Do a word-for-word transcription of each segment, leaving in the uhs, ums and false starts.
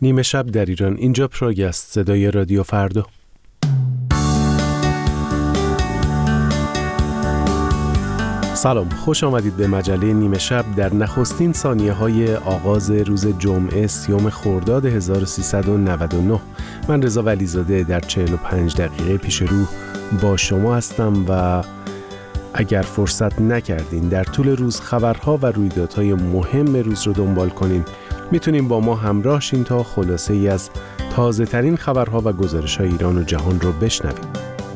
نیمه شب در ایران. اینجا پراگ است، صدای رادیو فردا. سلام، خوش آمدید به مجله نیمه شب در نخستین ثانیه های آغاز روز جمعه سیوم خرداد هزار و سیصد و نود و نه. من رضا ولیزاده در چهل و پنج دقیقه پیش رو با شما هستم و اگر فرصت نکردین در طول روز خبرها و رویدادهای مهم روز رو دنبال کنین، میتونیم با ما همراه شین تا خلاصه ای از تازه ترین خبرها و گزارش های ایران و جهان رو بشنویم.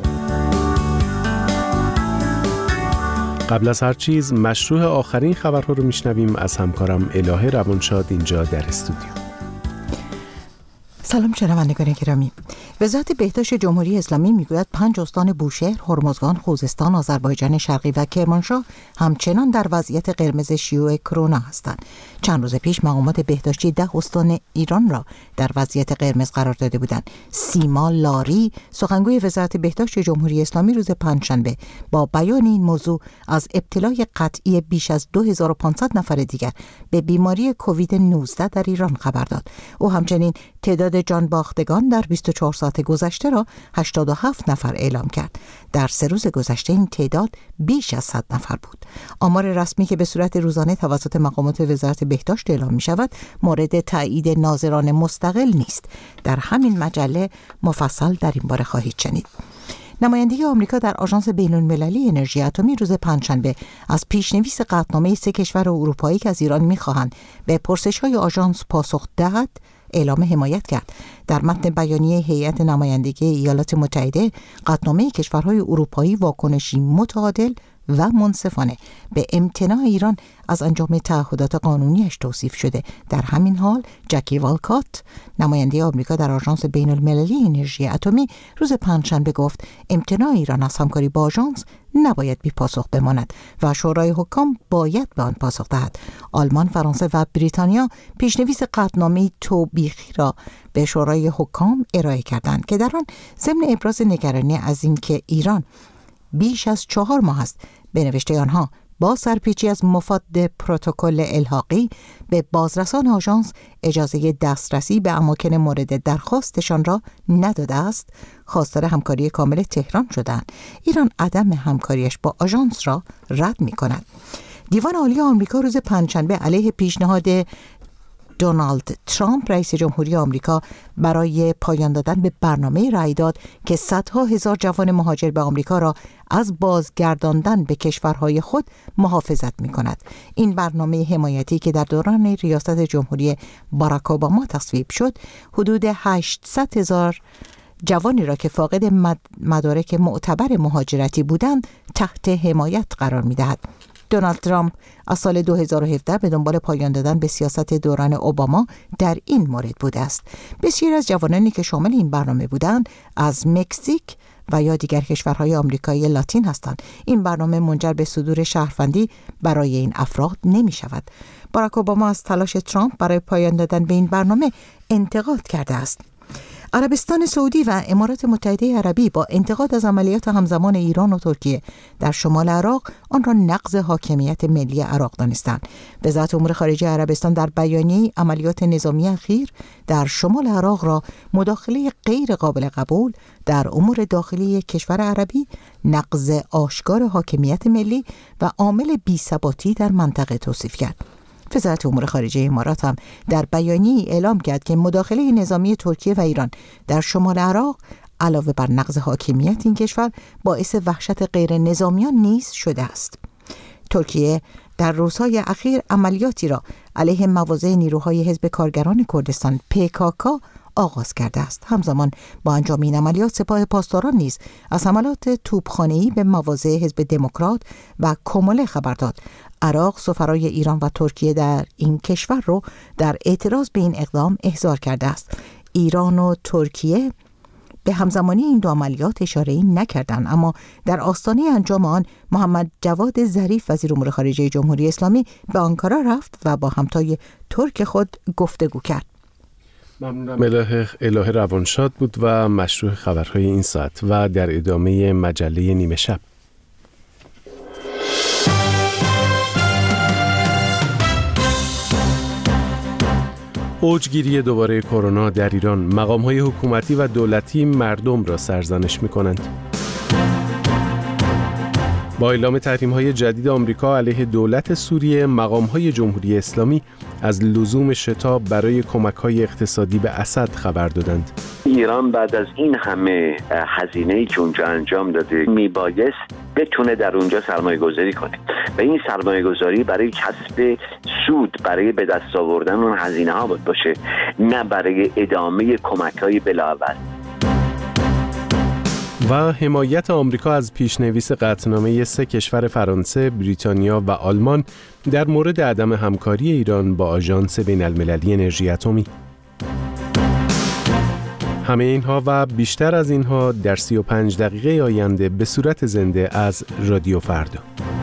قبل از هر چیز مشروع آخرین خبرها رو میشنویم از همکارم الهه روانشاد اینجا در استودیو. سلام شنوندگان گرامی. وزارت بهداشت جمهوری اسلامی میگوید پنج استان بوشهر، هرمزگان، خوزستان، آذربایجان شرقی و کرمانشاه همچنان در وضعیت قرمز شیوع کرونا هستند. چند روز پیش مقامات بهداشتی ده استان ایران را در وضعیت قرمز قرار داده بودند. سیما لاری، سخنگوی وزارت بهداشت جمهوری اسلامی، روز پنجشنبه با بیان این موضوع از ابتلای قطعی بیش از دو هزار و پانصد نفر دیگر به بیماری کووید نوزده در ایران خبر داد. او همچنین تعداد جان باختگان در بیست و چهار ساعت گذشته را هشتاد و هفت نفر اعلام کرد. در سه روز گذشته این تعداد بیش از صد نفر بود. آمار رسمی که به صورت روزانه توسط مقامات وزارت بهداشت اعلام می شود مورد تایید ناظران مستقل نیست. در همین مجله مفصل در این باره خواهید شنید. نماینده آمریکا در آژانس بین‌المللی انرژی اتمی روز پنجشنبه از پیشنویس قطعنامه سه کشور اروپایی که از ایران می‌خواهند به پرسش‌های آژانس پاسخ دهد اعلام حمایت کرد. در متن بیانیه هیئت نمایندگی ایالات متحده، قطعنامه کشورهای اروپایی واکنشی متعادل و منصفانه به امتناع ایران از انجام تعهدات قانونیش توصیف شده. در همین حال جکی والکات، نماینده آمریکا در آژانس بین‌المللی انرژی اتمی، روز پنجشنبه گفت امتناع ایران از همکاری با آژانس نباید بی پاسخ بماند و شورای حکام باید به آن پاسخ دهد. آلمان، فرانسه و بریتانیا پیشنویس قطعنامه توبیخی را به شورای حکام ارائه کردند که در آن ضمن ابراز نگرانی از اینکه ایران بیش از چهار ماه است به نوشته آنها با سرپیچی از مفاد پروتکل الحاقی به بازرسان آژانس اجازه دسترسی به اماکن مورد درخواستشان را نداده است، خواستار همکاری کامل تهران شدند. ایران عدم همکاریش با آژانس را رد می کند. دیوان عالی آمریکا روز پنجشنبه علیه پیشنهاد دونالد ترامپ رئیس جمهوری آمریکا برای پایان دادن به برنامه رأی داد که صدها هزار جوان مهاجر به آمریکا را از بازگرداندن به کشورهای خود محافظت می کند. این برنامه حمایتی که در دوران ریاست جمهوری باراک اوباما تصویب شد، حدود هشتصد هزار جوانی را که فاقد مدارک معتبر مهاجرتی بودند تحت حمایت قرار می دهد. دونالد ترامپ از سال دو هزار و هفده به دنبال پایان دادن به سیاست دوران اوباما در این مورد بوده است. بسیاری از جوانانی که شامل این برنامه بودند از مکزیک و یا دیگر کشورهای آمریکایی لاتین هستند. این برنامه منجر به صدور شهروندی برای این افراد نمی شود. باراک اوباما از تلاش ترامپ برای پایان دادن به این برنامه انتقاد کرده است. عربستان سعودی و امارات متحده عربی با انتقاد از عملیات همزمان ایران و ترکیه در شمال عراق آن را نقض حاکمیت ملی عراق دانستند. وزارت امور خارجه عربستان در بیانیه عملیات نظامی اخیر در شمال عراق را مداخله غیر قابل قبول در امور داخلی کشور عربی، نقض آشکار حاکمیت ملی و عامل بی‌ثباتی در منطقه توصیف کرد. وزارت امور خارجه امارات هم در بیانیه‌ای اعلام کرد که مداخله نظامی ترکیه و ایران در شمال عراق علاوه بر نقض حاکمیت این کشور باعث وحشت غیر نظامیان نیز شده است. ترکیه در روزهای اخیر عملیاتی را علیه مواضع نیروهای حزب کارگران کردستان پی کی کی آغاز کرده است. همزمان با انجام این عملیات سپاه پاسداران نیز از حملات توپخانه‌ای به مواضع حزب دموکرات و کموله خبر داد. عراق سفرای ایران و ترکیه در این کشور رو در اعتراض به این اقدام احضار کرده است. ایران و ترکیه به همزمانی این دو عملیات اشاره‌ای نکردند، اما در آستانه انجام آن محمد جواد ظریف وزیر امور خارجه جمهوری اسلامی به آنکارا رفت و با همتای ترک خود گفتگو کرد. ممنونم. الهه الهه روانشاد بود و مشروع خبرهای این ساعت و در ادامه مجله نیمه شب. اوجگیری دوباره کرونا در ایران، مقام‌های حکومتی و دولتی مردم را سرزنش می‌کنند. با اعلام تحریم‌های جدید آمریکا علیه دولت سوریه، مقام‌های جمهوری اسلامی از لزوم شتاب برای کمک‌های اقتصادی به اسد خبر دادند. ایران بعد از این همه هزینه‌ای که اونجا انجام داده میبایست بتونه در اونجا سرمایه گذاری کنه و این سرمایه گذاری برای کسب سود، برای به دست آوردن اون هزینه ها بود باشه، نه برای ادامه کمک‌های بلاعوض. و حمایت آمریکا از پیشنویس قطعنامه سه کشور فرانسه، بریتانیا و آلمان در مورد عدم همکاری ایران با آژانس بین‌المللی انرژی اتمی. همه اینها و بیشتر از اینها در سی و پنج دقیقه آینده به صورت زنده از رادیو فردا.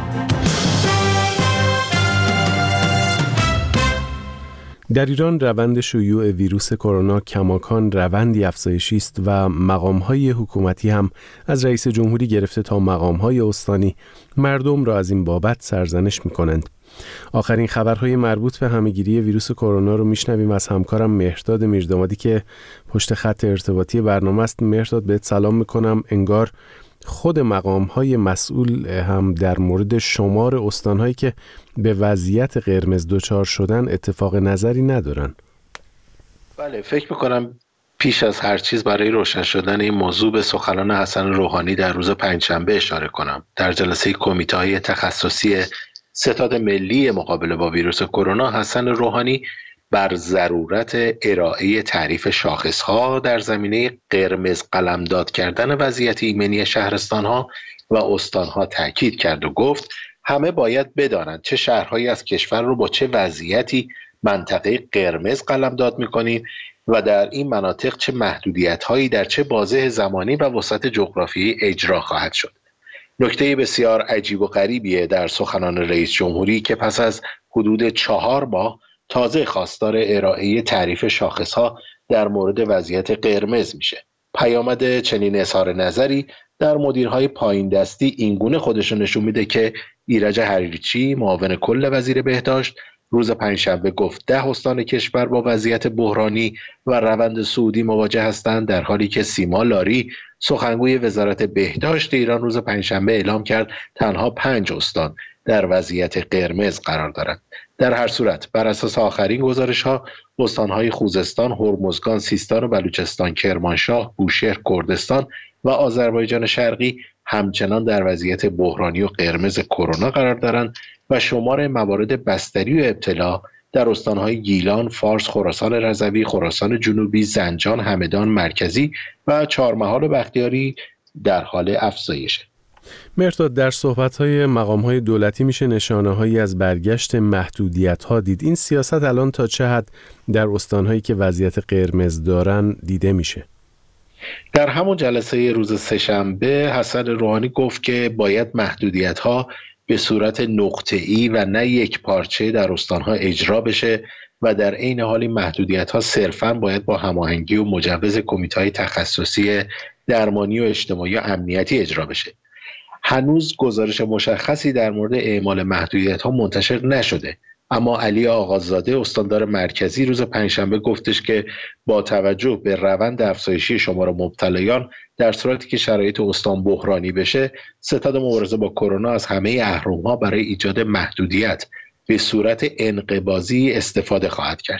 در ایران روند شیوع ویروس کرونا کماکان روندی افزایشی است و مقام‌های حکومتی هم از رئیس جمهوری گرفته تا مقام‌های استانی مردم را از این بابت سرزنش می‌کنند. آخرین خبرهای مربوط به همه‌گیری ویروس کرونا رو میشنویم از همکارم مهرداد میردامادی که پشت خط ارتباطی برنامه است. مهرداد، بهت سلام میکنم. انگار خود مقام‌های مسئول هم در مورد شمار استان‌هایی که به وضعیت قرمز دچار شدن اتفاق نظری ندارن. بله، فکر میکنم پیش از هر چیز برای روشن شدن این موضوع به سخنان حسن روحانی در روز پنجشنبه اشاره کنم. در جلسه کمیته‌های تخصصی ستاد ملی مقابله با ویروس کرونا، حسن روحانی بر ضرورت ارائه تعریف شاخص‌ها در زمینه قرمز قلمداد کردن وضعیت ایمنی شهرستان‌ها و استان‌ها تاکید کرد و گفت همه باید بدانند چه شهرهایی از کشور رو با چه وضعیتی منطقه قرمز قلمداد می‌کنیم و در این مناطق چه محدودیت‌هایی در چه بازه زمانی و وسعت جغرافیایی اجرا خواهد شد. نکته بسیار عجیب و غریبیه در سخنان رئیس جمهوری که پس از حدود چهار ماه تازه خواستار ارائه تعریف شاخصها در مورد وضعیت قرمز میشه. پیامد چنین اظهار نظری در مدیرهای پایین دستی اینگونه خودشون نشون میده که ایرج حریچی، معاون کل وزیر بهداشت، روز پنجشنبه گفت ده استان کشور با وضعیت بحرانی و روند صعودی مواجه هستند، در حالی که سیما لاری، سخنگوی وزارت بهداشت ایران، روز پنجشنبه اعلام کرد تنها پنج استان در وضعیت قرمز قرار دارند. در هر صورت بر اساس آخرین گزارش‌ها، استان‌های خوزستان، هرمزگان، سیستان و بلوچستان، کرمانشاه، بوشهر، کردستان و آذربایجان شرقی همچنان در وضعیت بحرانی و قرمز کرونا قرار دارند و شمار موارد بستری و ابتلا در استان‌های گیلان، فارس، خراسان رضوی، خراسان جنوبی، زنجان، همدان مرکزی و چهارمحال و بختیاری در حال افزایشه. مهرداد، در صحبت‌های مقام‌های دولتی میشه نشانه‌هایی از برگشت محدودیت‌ها دید. این سیاست الان تا چه حد در استان‌هایی که وضعیت قرمز دارن دیده میشه؟ در همون جلسه روز سه‌شنبه حسن روحانی گفت که باید محدودیت‌ها به صورت نقطه‌ای و نه یک پارچه در استان‌ها اجرا بشه و در عین حال این محدودیت‌ها صرفاً باید با هماهنگی و مجوز کمیته‌های تخصصی درمانی و اجتماعی و امنیتی اجرا بشه. هنوز گزارش مشخصی در مورد اعمال محدودیت‌ها منتشر نشده، اما علی آقازاده، استاندار مرکزی، روز پنجشنبه گفتش که با توجه به روند افزایشی شمار مبتلایان در صورتی که شرایط استان بحرانی بشه، ستاد مبارزه با کرونا از همه اهرم‌ها برای ایجاد محدودیت به صورت انقباضی استفاده خواهد کرد.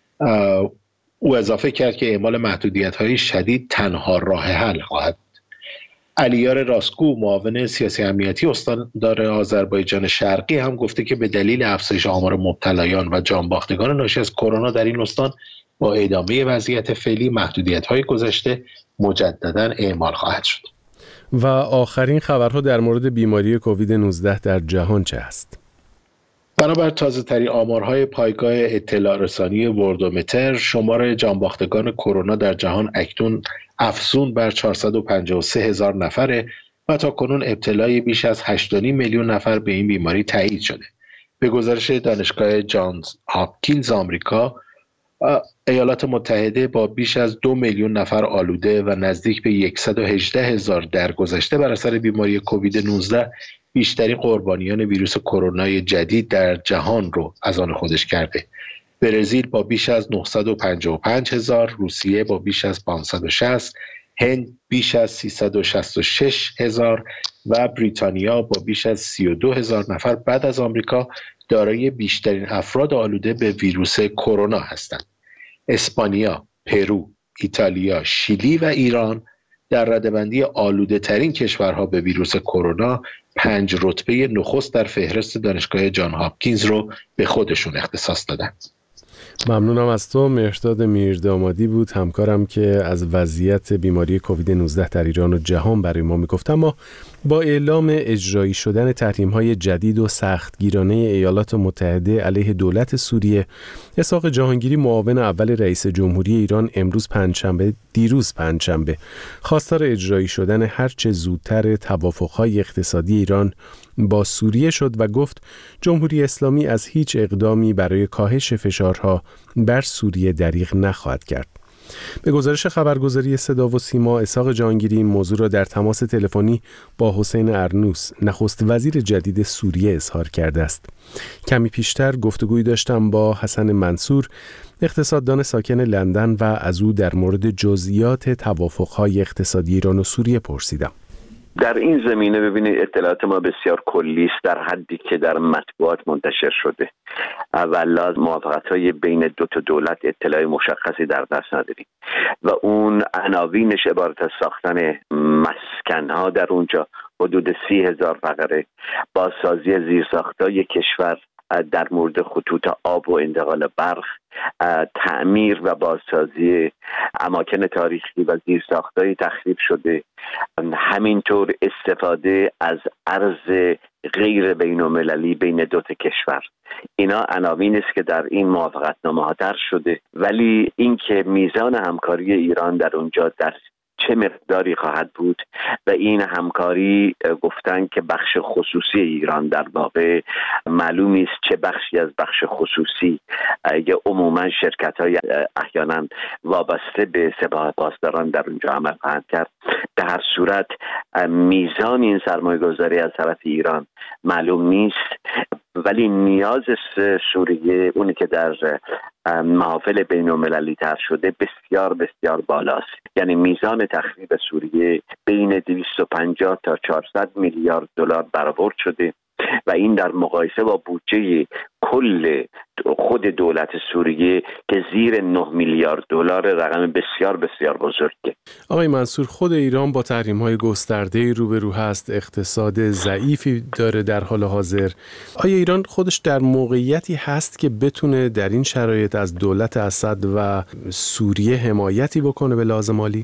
او اضافه کرد که اعمال محدودیت‌های شدید تنها راه حل خواهد. علیار راستگو، معاون سیاسی امنیتی استاندار آذربایجان شرقی، هم گفته که به دلیل افزایش آمار مبتلایان و جانباختگان ناشی از کرونا در این استان با ادامه وضعیت فعلی محدودیت‌های گذشته مجدداً اعمال خواهد شد. و آخرین خبرها در مورد بیماری کووید نوزده در جهان چه است؟ بنابر تازه‌ترین آمارهای پایگاه اطلاع رسانی وردومتر، شمار جانباختگان کرونا در جهان اکنون افزون بر چهارصد و پنجاه و سه هزار نفره و تا کنون ابتلای بیش از هشت و نیم میلیون نفر به این بیماری تایید شده. به گزارش دانشگاه جانز هاپکینز آمریکا، ایالات متحده با بیش از دو میلیون نفر آلوده و نزدیک به صد و هجده هزار درگذشته بر اثر بیماری کووید نوزده بیشترین قربانیان ویروس کرونا جدید در جهان رو از آن خودش کرده. برزیل با بیش از نهصد و پنجاه و پنج هزار، روسیه با بیش از پانصد و شصت، هند بیش از سیصد و شصت و شش هزار و بریتانیا با بیش از سی و دو هزار نفر بعد از آمریکا دارای بیشترین افراد آلوده به ویروس کرونا هستند. اسپانیا، پرو، ایتالیا، شیلی و ایران در رده‌بندی آلوده ترین کشورها به ویروس کرونا پنج رتبه نخست در فهرست دانشگاه جان هاپکینز رو به خودشون اختصاص دادن. ممنونم از تو. مهرداد میردامادی بود همکارم که از وضعیت بیماری کووید نوزده در ایران و جهان برای ما میگفت. اما با اعلام اجرایی شدن تحریم‌های جدید و سختگیرانه ایالات متحده علیه دولت سوریه، اسحاق جهانگیری معاون اول رئیس جمهوری ایران امروز پنجشنبه دیروز پنجشنبه خواستار اجرایی شدن هرچه زودتر توافق‌های اقتصادی ایران با سوریه شد و گفت جمهوری اسلامی از هیچ اقدامی برای کاهش فشارها بر سوریه دریغ نخواهد کرد. به گزارش خبرگزاری صدا و سیما، اسحاق جهانگیری این موضوع را در تماس تلفنی با حسین ارنوس، نخست وزیر جدید سوریه، اظهار کرده است. کمی پیشتر گفتگویی داشتم با حسن منصور، اقتصاددان ساکن لندن، و از او در مورد جزئیات توافق‌های اقتصادی ایران و سوریه پرسیدم. در این زمینه ببینید اطلاعات ما بسیار کلی است در حدی که در مطبوعات منتشر شده. اولا از موافقت‌های بین دو تا دولت اطلاع مشخصی در دست نداریم و اون عناوینش عبارت از ساختن مسکن‌ها در اونجا حدود سی هزار فقره، بازسازی زیرساخت‌های کشور در مورد خطوط آب و انتقال برق، تعمیر و بازسازی اماکن تاریخی و زیرساخت‌های تخریب شده، همینطور استفاده از ارز غیر بین‌المللی بین دو تا کشور. اینا عناوین است که در این موافقتنامه‌ها درج شده، ولی اینکه میزان همکاری ایران در اونجا در چه مقداری خواهد بود و این همکاری گفتن که بخش خصوصی ایران در واقع معلوم نیست چه بخشی از بخش خصوصی یا عموما شرکت‌های احیانا وابسته به سپاه پاسداران در اونجا عمل خواهند کرد. به هر صورت میزان این سرمایه‌گذاری از طرف ایران معلوم نیست، ولی نیاز سوریه اونی که در محافل بین‌المللی طرح شده بسیار بسیار بالاست. یعنی میزان تخریب سوریه بین دویست و پنجاه تا چهارصد میلیارد دلار برآورد شده و این در مقایسه با بودجه کل خود دولت سوریه که زیر نه میلیارد دلار رقم بسیار بسیار بزرگه. آقای منصور، خود ایران با تحریم‌های گسترده‌ای روبرو هست، اقتصاد ضعیفی داره در حال حاضر. آیا ایران خودش در موقعیتی هست که بتونه در این شرایط از دولت اسد و سوریه حمایتی بکنه به لحاظ مالی؟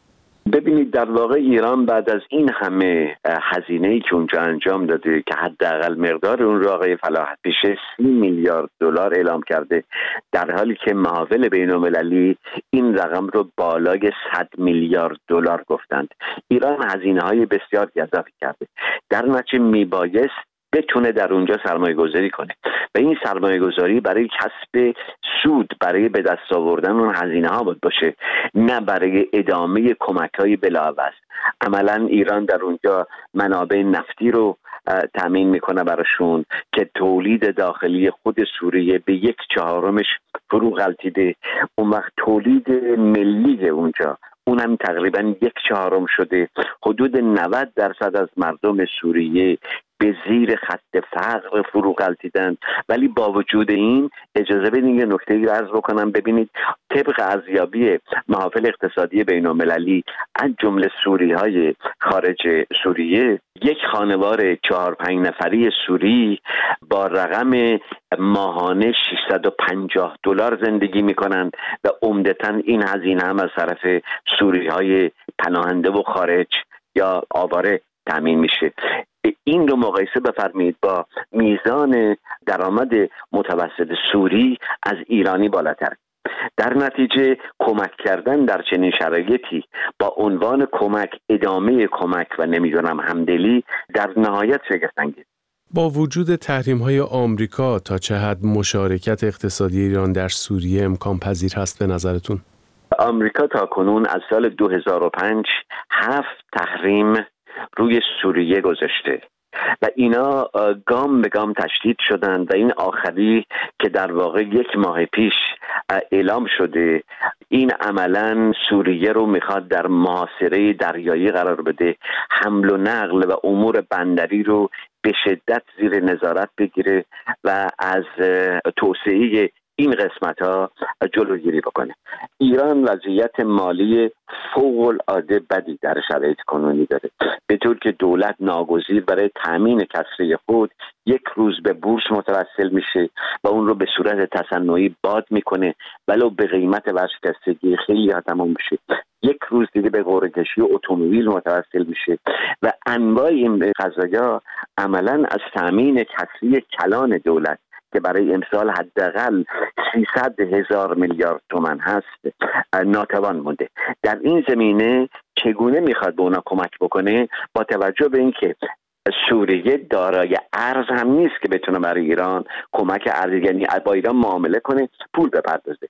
ببینید در واقع ایران بعد از این همه هزینه‌ای که اونجا انجام داده که حداقل مقدار اون رو آقای فلاحت پیشه سی میلیارد دلار اعلام کرده، در حالی که محافل بین‌المللی این رقم رو بالای صد میلیارد دلار گفتند. ایران هزینه‌های بسیار اضافی کرده، در نتیجه میبایست بتونه در اونجا سرمایه گذاری کنه و این سرمایه گذاری برای کسب سود، برای به دست آوردن اون هزینه ها باید باشه، نه برای ادامه کمک های بلاعوض. عملا ایران در اونجا منابع نفتی رو تامین میکنه براشون که تولید داخلی خود سوریه به یک چهارمش فرو غلطیده. اون وقت تولید ملی اونجا اونم تقریبا یک چهارم شده. حدود نود درصد از مردم سوریه به زیر خط فقر فرو غلطیدن، ولی با وجود این اجازه بدین یه نکته‌ای رو عرض بکنم. ببینید طبق ارزیابی محافل اقتصادی بین‌المللی از جمله سوری‌های خارج سوریه، یک خانوار چهار پنج نفری سوری با رقم ماهانه ششصد و پنجاه دلار زندگی میکنند و عمدتاً این هزینه هم از طرف سوری‌های پناهنده و خارج یا آواره تامین میشه. این رو مقایسه بفرمایید با میزان درآمد متوسط سوری از ایرانی بالاتر. در نتیجه کمک کردن در چنین شرایطی با عنوان کمک، ادامه کمک و نمیدونم همدلی در نهایت شگفت‌انگیز. با وجود تحریم‌های آمریکا تا چه حد مشارکت اقتصادی ایران در سوریه امکان پذیر هست به نظرتون؟ آمریکا تا کنون از سال دو هزار و پنج هفت تحریم روی سوریه گذاشته و اینا گام به گام تشدید شدند و این آخری که در واقع یک ماه پیش اعلام شده، این عملاً سوریه رو میخواد در محاصره دریایی قرار بده، حمل و نقل و امور بندری رو به شدت زیر نظارت بگیره و از توسعه این قسمت ها جلوگیری بکنه. ایران وضعیت مالی فوق العاده بدی در شرایط کنونی داره، به طور که دولت ناگزیر برای تامین کسری خود یک روز به بورس متوسل میشه و اون رو به صورت تصنعی باد میکنه ولو به قیمت ورشکستگی خیلی ها تمام میشه، یک روز دیگه به قرعه کشی اتومبیل متوسل میشه و انواع این قضایا عملا از تامین کسری کلان دولت که برای امسال حداقل سیصد هزار میلیارد تومان هست ناتوان مونده. در این زمینه چگونه میخواد به اونا کمک بکنه؟ با توجه به اینکه سوریه دارای ارز هم نیست که بتونه برای ایران کمک ارز، یعنی با ایران معامله کنه، پول بپردازه.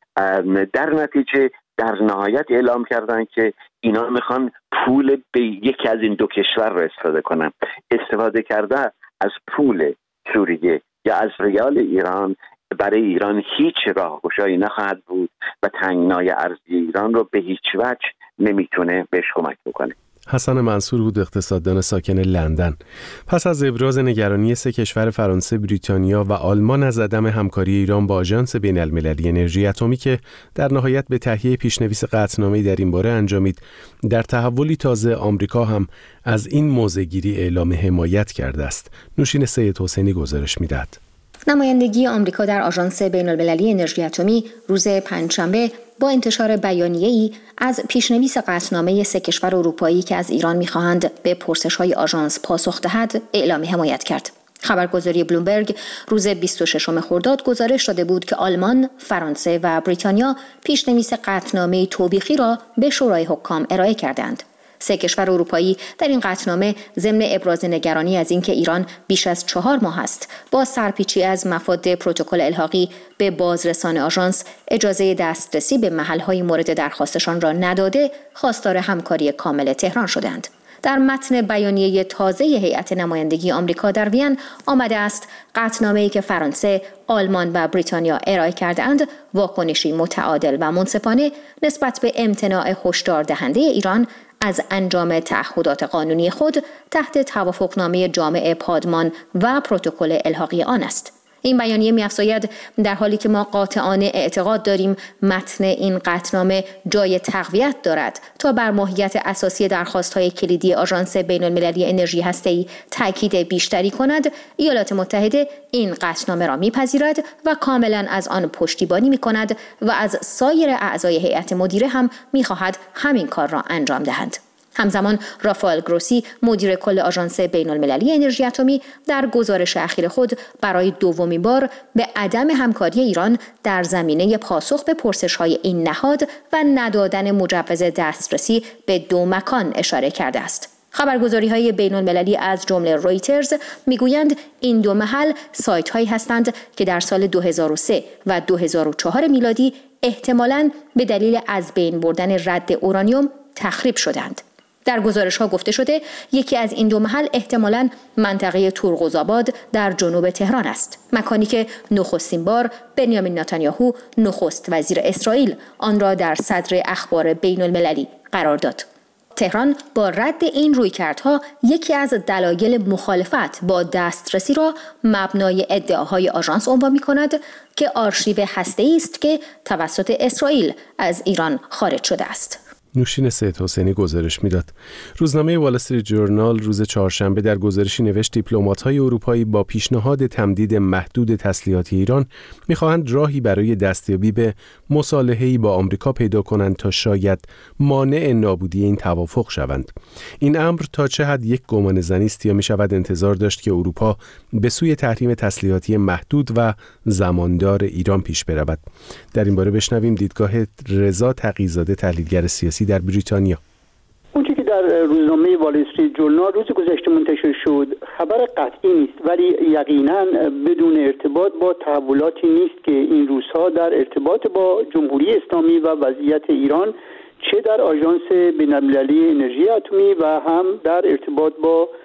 در نتیجه در نهایت اعلام کردن که اینا میخوان پول به یکی از این دو کشور رو استفاده کنن. استفاده کرده از پول سوریه یا از ریال ایران برای ایران هیچ راهگشایی نخواهد بود و تنگنای ارزی ایران رو به هیچ وجه نمیتونه بهش کمک بکنه. حسن منصور بود، اقتصاددان ساکن لندن. پس از ابراز نگرانی سه کشور فرانسه، بریتانیا و آلمان از عدم همکاری ایران با آژانس بین‌المللی انرژی اتمی که در نهایت به تهیه پیشنویس قطعنامه‌ای در این باره انجامید، در تحولی تازه آمریکا هم از این موضع‌گیری اعلام حمایت کرده است. نوشین سید حسینی گزارش می‌دهد. نمایندگی آمریکا در آژانس بین‌المللی انرژی اتمی روز پنجشنبه با انتشار بیانیه‌ای از پیشنویس قطعنامه سه کشور اروپایی که از ایران می‌خواهند به پرسش‌های آژانس پاسخ دهد اعلام حمایت کرد. خبرگزاری بلومبرگ روز بیست و ششم خرداد گزارش داده بود که آلمان، فرانسه و بریتانیا پیشنویس قطعنامه توبیخی را به شورای حکام ارائه کردند. سه کشور اروپایی در این قطعنامه ضمن ابراز نگرانی از اینکه ایران بیش از چهار ماه است با سرپیچی از مفاد پروتکل الحاقی به بازرسان آژانس اجازه دسترسی به محل‌های مورد درخواستشان را نداده، خواستار همکاری کامل تهران شدند. در متن بیانیه تازه هیئت نمایندگی آمریکا در وین آمده است قطعنامه‌ای که فرانسه، آلمان و بریتانیا ارائه کرده‌اند واکنشی متعادل و منصفانه نسبت به امتناع هشدار دهنده ایران از انجام تعهدات قانونی خود تحت توافقنامه جامع پادمان و پروتکل الحاقی آن است. این بیانیه می‌افزاید در حالی که ما قاطعانه اعتقاد داریم متن این قطعنامه جای تقویت دارد تا بر ماهیت اساسی درخواست‌های کلیدی آژانس بین‌المللی انرژی هسته‌ای تاکید بیشتری کند، ایالات متحده این قطعنامه را می‌پذیرد و کاملاً از آن پشتیبانی می‌کند و از سایر اعضای هیئت مدیره هم می‌خواهد همین کار را انجام دهند. همزمان رافائل گروسی مدیر کل آژانس بین‌المللی انرژی اتمی در گزارش اخیر خود برای دومین بار به عدم همکاری ایران در زمینه پاسخ به پرسش‌های این نهاد و ندادن مجوز دسترسی به دو مکان اشاره کرده است. خبرگزاری‌های بین‌المللی از جمله رویترز میگویند این دو محل سایت‌هایی هستند که در سال دو هزار و سه و دو هزار و چهار میلادی احتمالاً به دلیل از بین بردن رد اورانیوم تخریب شدند. در گزارش‌ها گفته شده یکی از این دو محل احتمالاً منطقه تورغوزآباد در جنوب تهران است، مکانی که نخستین بار بنیامین نتانیاهو نخست وزیر اسرائیل آن را در صدر اخبار بین‌المللی قرار داد. تهران با رد این رویکردها یکی از دلایل مخالفت با دسترسی را مبنای ادعاهای آژانس عنوان می‌کند که آرشیو هسته‌ای است که توسط اسرائیل از ایران خارج شده است. نوشین سید حسینی گزارش میداد. روزنامه وال استریت جورنال روز چهارشنبه در گزارشی نوشت دیپلمات‌های اروپایی با پیشنهاد تمدید محدود تسلیحات ایران می‌خواهند راهی برای دستیابی به مصالحه‌ای با آمریکا پیدا کنند تا شاید مانع نابودی این توافق شوند. این امر تا چه حد یک گمانه‌زنی است یا می‌شود انتظار داشت که اروپا به سوی تحریم تسلیحاتی محدود و زماندار ایران پیش برود؟ در این باره بشنویم دیدگاه رضا تقی‌زاده، تحلیلگر سیاسی در بریتانیا. اونچه که در روزنامه وال استریت جورنال روز گذشته منتشر شد خبر قطعی نیست، ولی یقینا بدون ارتباط با تحولاتی نیست که این روزها در ارتباط با جمهوری اسلامی و وضعیت ایران چه در آژانس بین‌المللی انرژی اتمی و هم در ارتباط با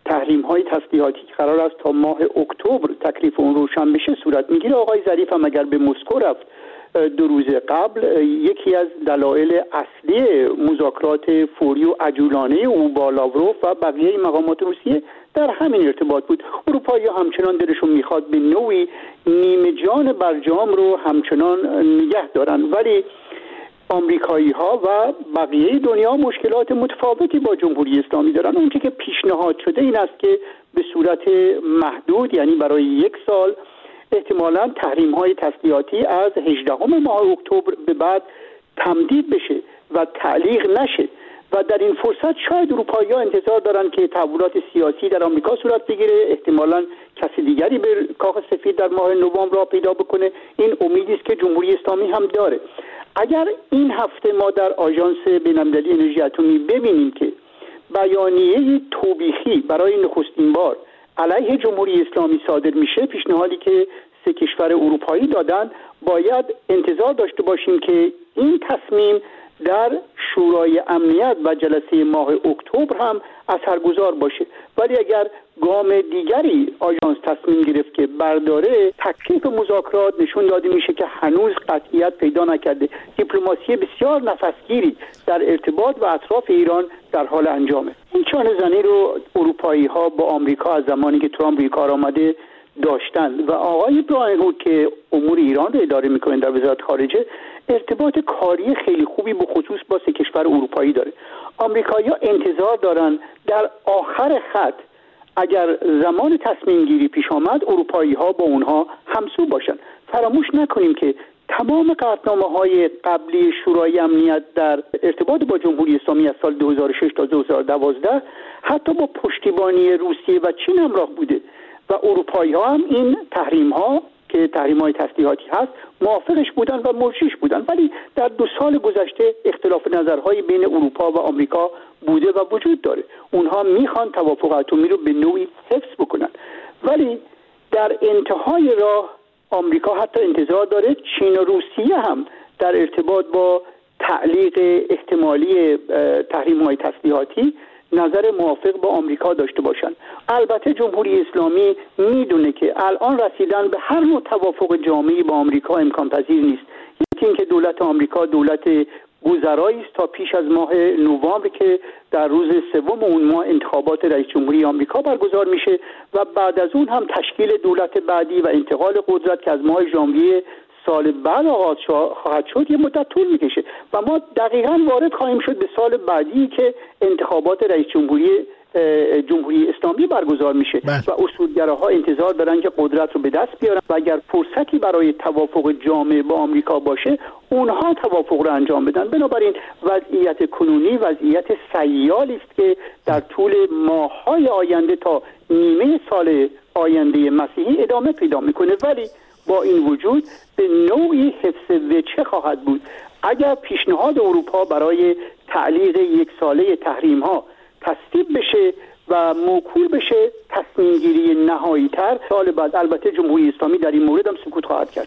تحریم‌های تسلیحاتی که قرار است تا ماه اکتبر تکلیف اون روشن بشه صورت میگیره. آقای ظریف هم اگر به مسکو رفت دو روز قبل، یکی از دلایل اصلی مذاکرات فوری و عجولانه او با لاوروف و بقیه مقامات روسیه در همین ارتباط بود. اروپایی‌ها همچنان دلشون میخواد به نوعی نیمه جان برجام رو همچنان نگه دارن، ولی آمریکایی‌ها و بقیه دنیا مشکلات متفاوتی با جمهوری اسلامی دارن. اون که پیشنهاد شده این است که به صورت محدود، یعنی برای یک سال، احتمالاً تحریم‌های تسلیحاتی از هجدهم ماه اکتبر به بعد تمدید بشه و تعلیق نشه و در این فرصت شاید اروپایی‌ها انتظار دارن که تحولات سیاسی در آمریکا صورت بگیره، احتمالاً کسی دیگری به کاخ سفید در ماه نوامبر را پیدا بکنه. این امیدی است که جمهوری اسلامی هم داره. اگر این هفته ما در آژانس بین‌المللی انرژی اتمی ببینیم که بیانیه توبیخی برای نخستین بار علیه جمهوری اسلامی صادر میشه، پیشنهادی که سه کشور اروپایی دادن، باید انتظار داشته باشیم که این تصمیم در شورای امنیت و جلسه ماه اکتبر هم اثرگذار باشه. ولی اگر گام دیگری آژانس تصمیم گرفت که برداره، تکلیف مذاکرات نشون داده میشه که هنوز قطعیت پیدا نکرده. دیپلماسی بسیار نفسگیری در ارتباط و اطراف ایران در حال انجامه. این چانه زنی رو اروپایی ها با آمریکا از زمانی که ترامپ روی کار آمده داشتن و آقای براین هود که امور ایران رو اداره میکنه در وزارت خارجه، ارتباط کاری خیلی خوبی به خصوص با سه کشور اروپایی داره. آمریکایی‌ها انتظار دارن در آخر خط اگر زمان تصمیم گیری پیش آمد، اروپایی‌ها با اونها همسو باشن. فراموش نکنیم که تمام قطعنامه‌های قبلی شورای امنیت در ارتباط با جمهوری اسلامی از سال دو هزار و شش تا دو هزار و دوازده حتی با پشتیبانی روسیه و چین همراه بوده و اروپایی‌ها هم این تحریم‌ها که تحریم‌های تسلیحاتی هست موافقش بودن و مرجیش بودن. ولی در دو سال گذشته اختلاف نظرهای بین اروپا و آمریکا بوده و وجود داره. اونها میخوان توافق اتمی رو به نوعی حفظ بکنن، ولی در انتهای راه آمریکا حتی انتظار داره چین و روسیه هم در ارتباط با تعلیق احتمالی تحریم‌های تسلیحاتی نظر موافق با آمریکا داشته باشن. البته جمهوری اسلامی میدونه که الان رسیدن به هر نوع توافق جامعی با آمریکا امکان پذیر نیست. یکی اینکه دولت آمریکا دولت گذرایی است تا پیش از ماه نوامبر که در روز سوم اون ماه انتخابات رئیس جمهوری آمریکا برگزار میشه و بعد از اون هم تشکیل دولت بعدی و انتقال قدرت که از ماه ژانویه سال بعد آغاز خواهد شد یه مدت طول میکشه و ما دقیقاً وارد خواهیم شد به سال بعدی که انتخابات رئیس جمهوری جمهوری اسلامی برگزار میشه و اصولگراها انتظار دارن که قدرت رو به دست بیارن و اگر فرصتی برای توافق جامع با آمریکا باشه اونها توافق رو انجام بدن. بنابراین وضعیت کنونی وضعیت سیالی است که در طول ماه‌های آینده تا نیمه سال آینده مسیحی ادامه پیدا میکنه. ولی با این وجود به نوعی حفظ وجه خواهد بود اگر پیشنهاد اروپا برای تعلیق یک ساله تحریم ها تصویب بشه و موکول بشه تصمیم گیری نهایی تر سال بعد. البته جمهوری اسلامی در این مورد هم سکوت خواهد کرد.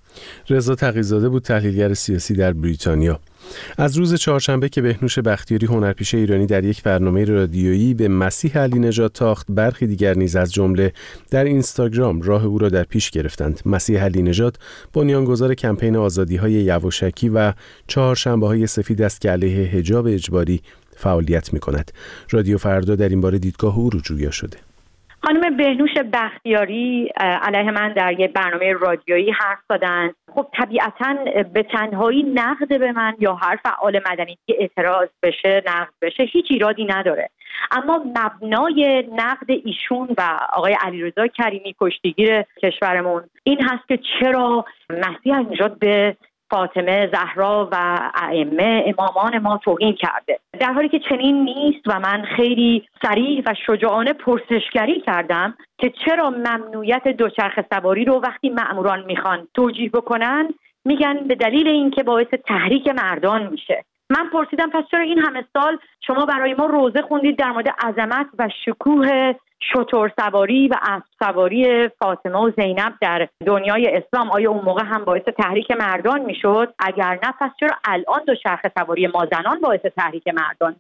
رضا تقی‌زاده بود، تحلیلگر سیاسی در بریتانیا. از روز چهارشنبه که بهنوش بختیاری هنرپیشه ایرانی در یک برنامه رادیویی به مسیح علی نژاد تاخت، برخی دیگر نیز از جمله در اینستاگرام راه او را در پیش گرفتند. مسیح علی نژاد بنیانگذار کمپین آزادی‌های یواشکی و چهارشنبه‌های سفید است که علیه حجاب اجباری فعالیت می‌کند. رادیو فردا در این باره دیدگاه او رو جویا شده. خانم بهنوش بختیاری علیه من در یک برنامه رادیویی حرف زدن. خب طبیعتاً به تنهایی نقد به من یا هر فعال مدنی که اعتراض بشه نقد بشه هیچ ایرادی نداره، اما مبنای نقد ایشون و آقای علیرضا کریمی کشتیگیر کشورمون این هست که چرا مسیح نژاد به فاطمه زهرا و ائمه امامان ما توهین کرده، در حالی که چنین نیست. و من خیلی صریح و شجاعانه پرسشگری کردم که چرا ممنوعیت دوچرخه سواری رو وقتی مأموران میخوان توجیه بکنن میگن به دلیل اینکه باعث تحریک مردان میشه. من پرسیدم پس چرا این همه سال شما برای ما روزه خوندید در مورد عظمت و شکوه شتر سواری و اسب سواری فاطمه و زینب در دنیای اسلام؟ آیا اون موقع هم باعث تحریک مردان میشد؟ اگر نه پس چرا الان دوچرخه سواری ما زنان باعث تحریک مردان میشه؟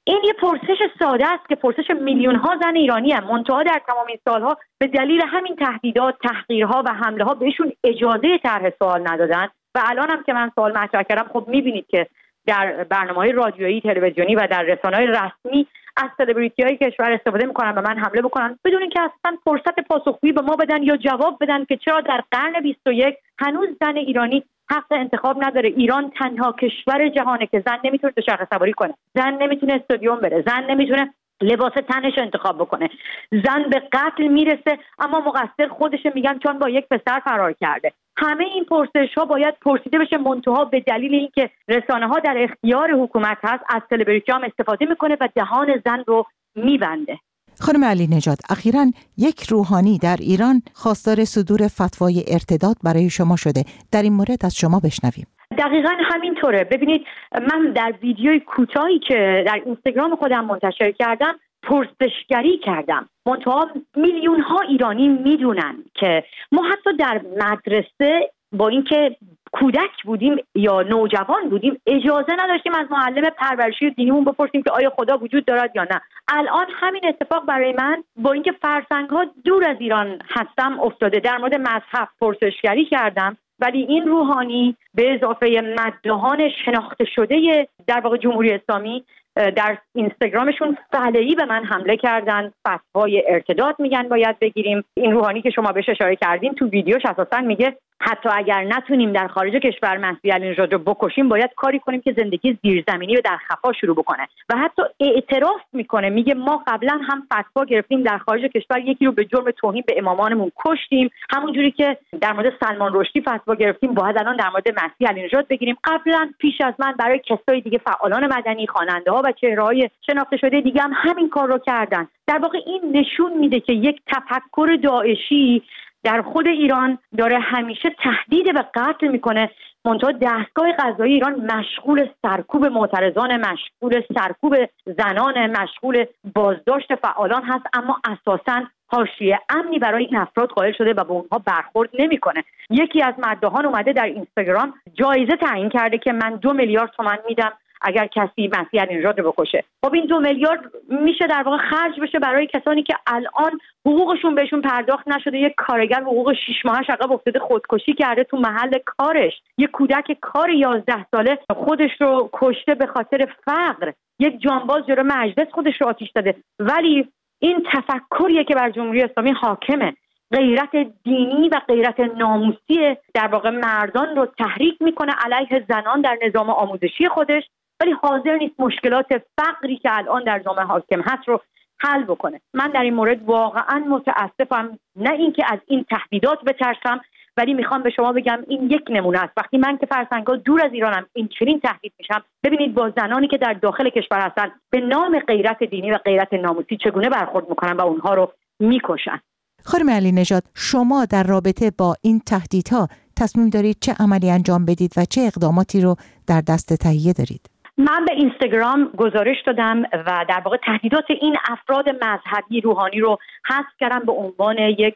این یه پرسش ساده است که پرسش میلیون ها زن ایرانی هم منتها در تمام این سالها به دلیل همین تهدیدات، تحقیرها و حمله ها بهشون اجازه طرح سوال ندادن و الان هم که من سوال مطرح کردم خب میبینید که در برنامه‌های رادیویی، تلویزیونی و در رسانه‌های رسمی از سلبریتی‌های کشور استفاده می‌کنن و من حمله بکنن بدون اینکه اصلا فرصت پاسخگویی به ما بدن یا جواب بدن که چرا در قرن بیست و یک هنوز زن ایرانی حق انتخاب نداره. ایران تنها کشور جهانه که زن نمیتونه دوچرخه سواری کنه، زن نمیتونه استادیوم بره، زن نمیتونه لباس تنش انتخاب بکنه، زن به قتل میرسه اما مقصر خودشه، میگن چون با یک پسر فرار کرده. همه این پرسش ها باید پرسیده بشه، منتها به دلیل اینکه رسانه ها در اختیار حکومت هست از سلبریتی هم استفاده میکنه و دهان زن رو میبنده. خانم علی نژاد، اخیراً یک روحانی در ایران خواستار صدور فتوای ارتداد برای شما شده. در این مورد از شما بشنویم. دقیقاً همینطوره. ببینید من در ویدیوی کوتاهی که در اینستاگرام خودم منتشر کردم پرسشگری کردم. منتها میلیون ها ایرانی میدونن که ما حتی در مدرسه با اینکه کودک بودیم یا نوجوان بودیم اجازه نداشتیم از معلم پرورشی دینیمون بپرسیم که آیا خدا وجود دارد یا نه. الان همین اتفاق برای من با اینکه فرسنگ‌ها دور از ایران هستم افتاده. در مورد مذهب پرسشگری کردم ولی این روحانی به اضافه مداحان شناخته شده در واقع جمهوری اسلامی در اینستاگرامشون فعلی به من حمله کردن. فتوای ارتداد میگن باید بگیریم. این روحانی که شما بهش اشاره کردین تو ویدیوش اساسا میگه حتی اگر نتونیم در خارج کشور مهدی علی نژاد رو بکشیم باید کاری کنیم که زندگی زیرزمینی رو در خفا شروع بکنه و حتی اعتراف میکنه، میگه ما قبلا هم فتوا گرفتیم در خارج کشور یکی رو به جرم توهین به امامانمون کشتیم، همونجوری که در مورد سلمان رشدی فتوا گرفتیم باید الان در مورد مهدی علی نژاد بگیریم. قبلا پیش از من برای کسای دیگه فعالان مدنی، خواننده‌ها و چهره‌های شناخته شده دیگه هم همین کار رو کردن. در واقع این نشون میده که یک تفکر داعشی در خود ایران داره همیشه تهدید به قتل میکنه. منتها دستگاه قضایی ایران مشغول سرکوب معترضان، مشغول سرکوب زنان، مشغول بازداشت فعالان هست اما اساساً حاشیه امنی برای این افراد قائل شده و به اونها برخورد نمیکنه. یکی از مداحان اومده در اینستاگرام جایزه تعیین کرده که من دو میلیارد تومان میدم اگر کسی مهدی علی نژاد رو بکشه. خب این دو میلیارد میشه در واقع خرج بشه برای کسانی که الان حقوقشون بهشون پرداخت نشده. یک کارگر حقوق شش ماهش عقب افتاده خودکشی کرده تو محل کارش. یک کودک کار یازده ساله خودش رو کشته به خاطر فقر. یک جانباز جلو مجلس خودش رو آتش داده. ولی این تفکریه که بر جمهوری اسلامی حاکمه. غیرت دینی و غیرت ناموسی در واقع مردان رو تحریک میکنه علیه زنان در نظام آموزشی خودش، ولی حاضر نیست مشکلات فقری که الان در جامعه حاکم هست رو حل بکنه. من در این مورد واقعا متاسفم، نه اینکه از این تهدیدات بترسم ولی میخوام به شما بگم این یک نمونه است. وقتی من که فرسنگا دور از ایرانم این چنین تهدید میشم، ببینید با زنانی که در داخل کشور هستن به نام غیرت دینی و غیرت ناموسی چگونه برخورد میکنن و اونها رو میکشن. خانم علی نژاد، شما در رابطه با این تهدیدها تصمیم دارید چه عملی انجام بدید و چه اقداماتی رو در دست تهیه دارید؟ من به اینستاگرام گزارش دادم و در واقع تهدیدات این افراد مذهبی روحانی رو حذف کردم، به عنوان یک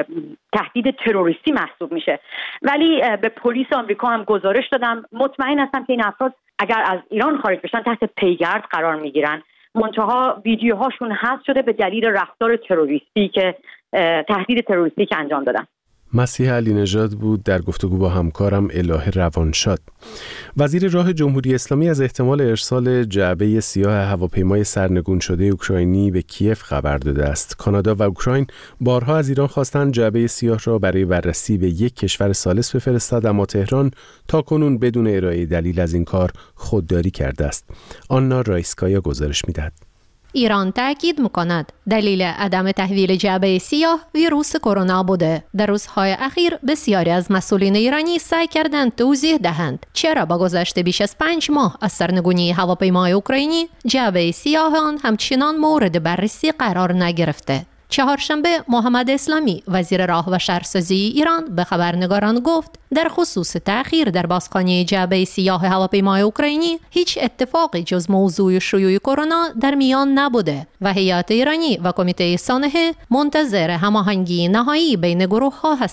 تهدید تروریستی محسوب میشه. ولی به پلیس آمریکا هم گزارش دادم. مطمئن هستم که این افراد اگر از ایران خارج بشن تحت پیگرد قرار میگیرن. منتها ویدیوهاشون حذف شده به دلیل رفتار تروریستی که تهدید تروریستی که انجام دادن. مسیح علی نژاد بود در گفتگو با همکارم الهه روانشاد. وزیر راه جمهوری اسلامی از احتمال ارسال جعبه سیاه هواپیمای سرنگون شده اوکراینی به کیف خبر داده است. کانادا و اوکراین بارها از ایران خواستند جعبه سیاه را برای بررسی به یک کشور ثالث بفرستد، اما تهران تاکنون بدون ارائه دلیل از این کار خودداری کرده است. آنا رایسکایا گزارش می‌دهد. ایران تاکید می‌کند دلیل عدم تحویل جعبه سیاه ویروس کرونا بوده. در روزهای اخیر بسیاری از مسئولین ایرانی سعی کردند توضیح دهند چرا با گذشت بیش از پنج ماه از سرنگونی هواپیمای اوکراینی جعبه سیاه آن همچنان مورد بررسی قرار نگرفته. چهارشنبه محمد اسلامی وزیر راه و شهرسازی ایران به خبرنگاران گفت در خصوص تأخیر در بازخوانی جعبه سیاه هواپیمای اوکراینی هیچ اتفاقی جز موضوع شیوع کرونا در میان نبوده و هیئت ایرانی و کمیته سانحه منتظر هماهنگی نهایی بین گروه ها هستند.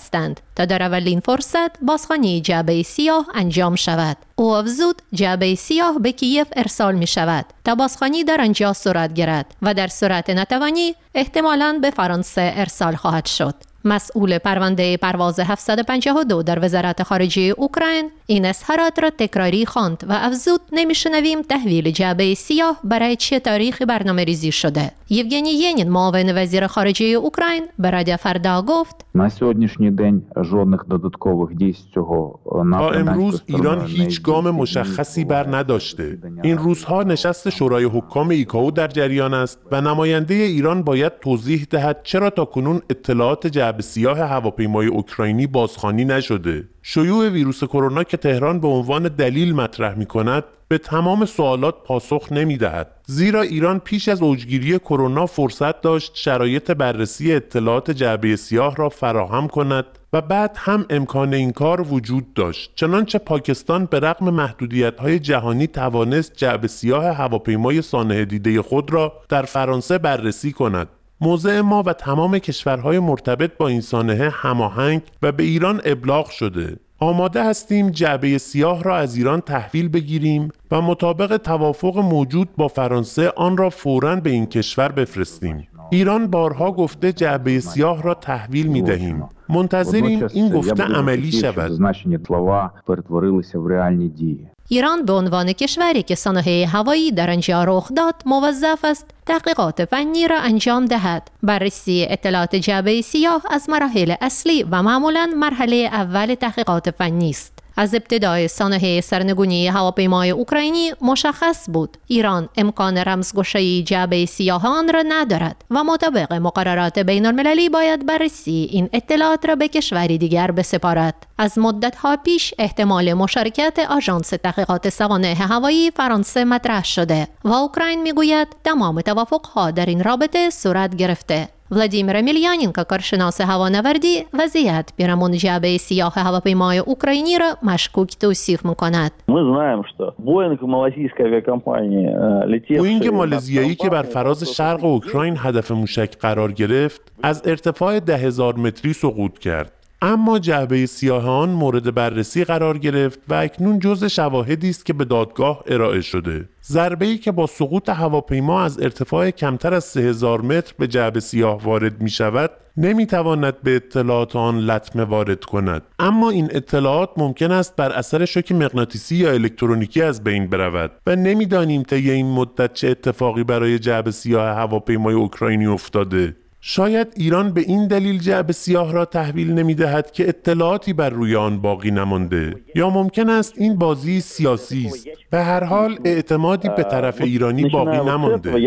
تا در اولین فرصت بازخوانی جعبه سیاه انجام شود. او افزود جعبه سیاه به کیف ارسال می شود تا بازخوانی در آنجا صورت گیرد و در صورت نتوانی احتمالاً به فرانسه ارسال خواهد شد. مسئول پرونده پرواز هفتصد و پنجاه و دو در وزارت خارجه اوکراین این اظهارات را تکراری خواند و افزود نمیشنویم تحویل جعبه سیاه برای چه تاریخی برنامه ریزی شده. یوگنی ینین معاون وزیر خارجه اوکراین به رادیو فردا گفت на сьогоднішній день жодних додаткових дій з цього تا امروز ایران هیچ گام مشخصی بر نداشته. این روزها نشست شورای حکام ایکائو در جریان است و نماینده ایران باید توضیح دهد چرا تاکنون اطلاعات جعبه سیاه هواپیمای اوکراینی بازخوانی نشده. شیوع ویروس کرونا که تهران به عنوان دلیل مطرح می‌کند به تمام سوالات پاسخ نمی‌دهد. زیرا ایران پیش از اوجگیری کرونا فرصت داشت شرایط بررسی اطلاعات جعبه سیاه را فراهم کند و بعد هم امکان این کار وجود داشت. چنانچه پاکستان به رغم محدودیت‌های جهانی توانست جعبه سیاه هواپیمای سانحه دیده خود را در فرانسه بررسی کند. موضع ما و تمام کشورهای مرتبط با این سانحه هماهنگ و به ایران ابلاغ شده. آماده هستیم جعبه سیاه را از ایران تحویل بگیریم و مطابق توافق موجود با فرانسه آن را فوراً به این کشور بفرستیم. ایران بارها گفته جعبه سیاه را تحویل می دهیم. منتظریم این گفته عملی شود. ایران به عنوان کشوری که سانحه هوایی در آنجا رخ داد موظف است تحقیقات فنی را انجام دهد. بررسی اطلاعات جعبه سیاه از مراحل اصلی و معمولاً مرحله اول تحقیقات فنی است. از ابتدای سانحه سرنگونی هواپیمای اوکراینی مشخص بود ایران امکان رمزگشایی جعبه سیاه آن را ندارد و مطابق مقررات بین المللی باید بررسی این اطلاعات را به کشوری دیگر بسپارد. از مدت‌ها پیش احتمال مشارکت آژانس تحقیقات سوانح هوایی فرانسه مطرح شده و اوکراین میگوید تمام توافق‌ها در این رابطه صورت گرفته. ولادیمیر امیلیانینکو کارشناس هوانوردی وضعیت پیرامون جعبه سیاه هواپیمای اوکراینی را مشکوک توصیف می‌کند. بوئینگ مالزیایی که بر فراز شرق اوکراین هدف موشک قرار گرفت، از ارتفاع ده هزار متری سقوط کرد. اما جعبه سیاه آن مورد بررسی قرار گرفت و اکنون جزء شواهدی است که به دادگاه ارائه شده. ضربه‌ای که با سقوط هواپیما از ارتفاع کمتر از سه هزار متر به جعبه سیاه وارد می شود نمی تواند به اطلاعات آن لطمه وارد کند. اما این اطلاعات ممکن است بر اثر شوک مغناطیسی یا الکترونیکی از بین برود و نمی‌دانیم طی این مدت چه اتفاقی برای جعبه سیاه هواپیمای اوکراینی افتاده. شاید ایران به این دلیل جعبه سیاه را تحویل نمی‌دهد که اطلاعاتی بر روی آن باقی نمانده، یا ممکن است این بازی سیاسی است. به هر حال اعتمادی به طرف ایرانی باقی نمانده.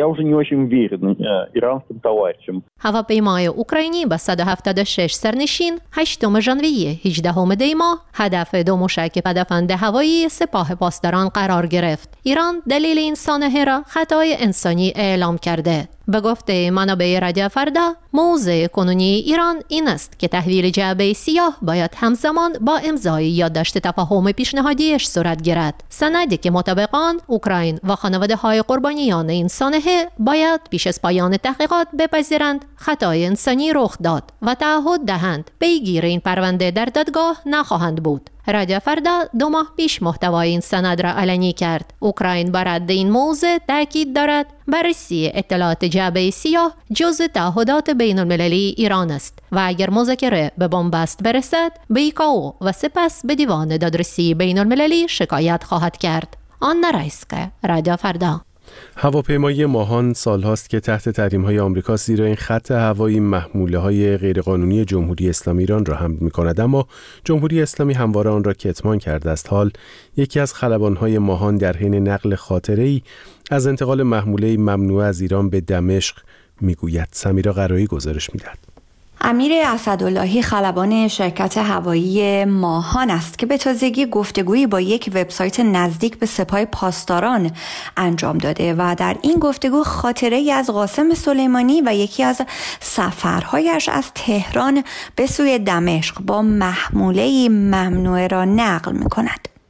هواپیمای اوکراینی با صد و هفتاد و شش سرنشین هشتم ژانویه هجدهم دی ماه هدف دو موشک پدافند هوایی سپاه پاسداران قرار گرفت. ایران دلیل این سانحه را خطای انسانی اعلام کرده. به گفته منابع رادیو فردا، موضع کنونی ایران این است که تحویل جعبه سیاه باید همزمان با امضای یادداشت تفاهم پیشنهادیش صورت گیرد. سندی که مطابق آن اوکراین و خانواده‌های قربانیان این سانحه باید پیش از پایان تحقیقات بپذیرند خطای انسانی رخ داد و تعهد دهند پیگیر این پرونده در دادگاه نخواهند بود. رادیو فردا دو ماه پیش محتوای این سند را علنی کرد. اوکراین بر رد این موضوع تاکید دارد بررسی اطلاعات جعبه سیاه جزء تعهدات بین المللی ایران است و اگر مذاکره به بنبست برسد به ایکائو و سپس به دیوان دادرسی بین المللی شکایت خواهد کرد. آن نرایسکه، رادیو فردا. هواپیمای ماهان سالهاست که تحت تحریم‌های آمریکا زیرا این خط هوایی محموله‌های غیرقانونی جمهوری اسلامی ایران را حمل می‌کند، اما جمهوری اسلامی همواره آن را کتمان کرده است. حال یکی از خلبان‌های ماهان در حین نقل خاطره‌ای از انتقال محموله ممنوع از ایران به دمشق می‌گوید. سمیرا قرایی گزارش می‌دهد. امیر اسداللهی خلبان شرکت هوایی ماهان است که به تازگی گفتگویی با یک وبسایت نزدیک به سپاه پاسداران انجام داده و در این گفتگو خاطره‌ای از قاسم سلیمانی و یکی از سفرهایش از تهران به سوی دمشق با محموله ممنوعه را نقل می‌کند.